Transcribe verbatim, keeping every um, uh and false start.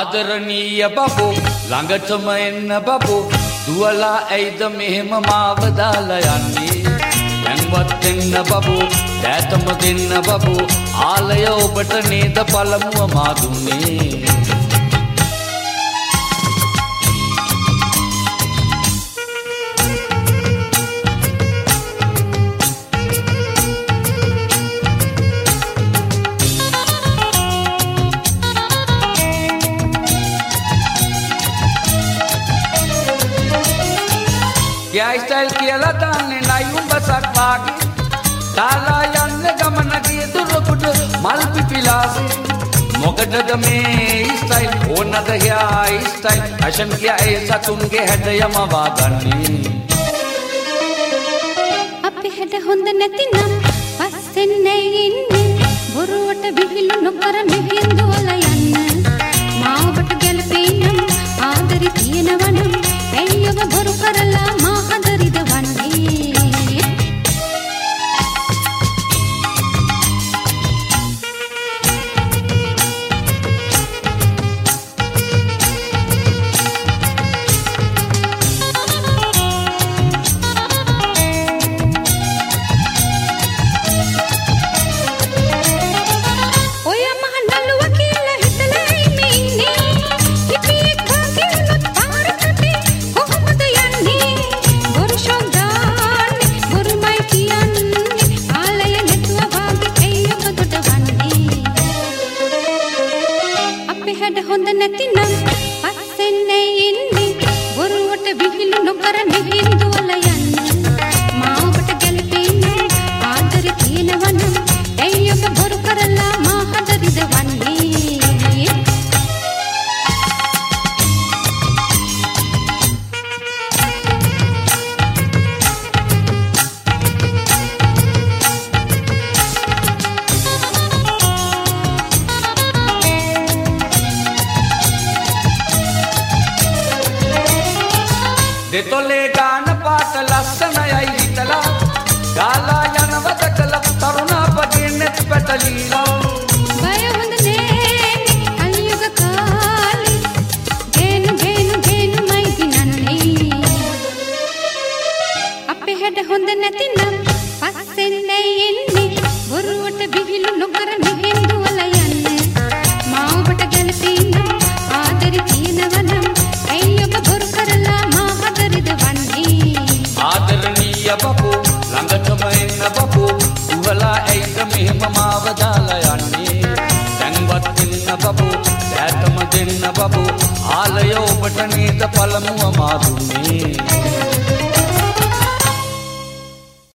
ආදරණීය බබෝ ළඟටම එන්න බබෝ දුවලා ඇයිද මෙහෙම මාව දාලා යන්නේ දැන්වත් එන්න බබෝ දෑතම දෙන්න බබෝ ආලය ඔබට නේද පළමුව මා දුන්නේ क्या स्टाइल කියලා දාන්නේ නයුම් බසක් වාගේ දාලා යන්න ගමන ගිය දුරකුඩ මල් පිපිලාසේ මොකටද මේ ස්ටයිල් ඕනද හෑ ස්ටයිල් ෆැෂන් කියා ඒ සතුන්ගේ හැඩයම වාගන්නේ අපේ හැඩ හොඳ නැතිනම් පස්සෙන් නැයි ඉන්නේ බොරුවට විහිළු නොකර මෙහෙන් දුවලා යන්න මා ඔබට ගැලපෙන්නම් ආදරි තියෙනවනම් ඇයි ඔබ බොරු කරලා මා හදරිද වන්නේ ඔය මහ නළුව කියලා හිතලා ඉන්නේ ඉන්නේ ඉපි එක්ක ගියොත් පාරකට කොහොමද යන්නේ බොරු ශබ්දාන්නේ බොරුමයි කියන්නේ ආලය නැතුව වාගේ ඇයි ඔබ දොඩවන්නේ අපේ හැඩ හොඳ නැතිනම් පස්සෙන් නැයි ඉන්නේ බොරුවට විහිළු නොකර මෙහෙන් දුවලා යන්න මා ඔබට ගැලපෙන්නේ ආදරේ තියෙනවනම් ඇයි ඔබ බොරු කරලා මා හදරිද වන්නේ දෙතොලේ ගාන පාට ලස්සනයි හිතලා ගාලා යනවද කල තරුණ අපගේ නෙත් පැටලීලා බය හොඳ නෑනේ කලියුග කාලේ ගේනු ගේනු ගේනුමයි දිනන්නේ අපේ හැඩ හොඳ නැතිනම් පස්සෙන් නැයි එන්නේ බොරුවට විහිළු නොකර මෙහෙන් දුවලා යන්න මා ඔබට ගැලපෙන්නම් ආදරේ තියෙනවනම් ඇයි ඔබ බොරු කරලා මා හදරිද වන්නේ ආදරණීය බබෝ ළඟටම එන්න බබෝ දුවලා ඇයිද මෙහෙම මාව දාලා යන්නේ දැන්වත් එන්න බබෝ දෑතම දෙන්න බබෝ ආලය ඔබට නේද පළමුව මා දුන්නේ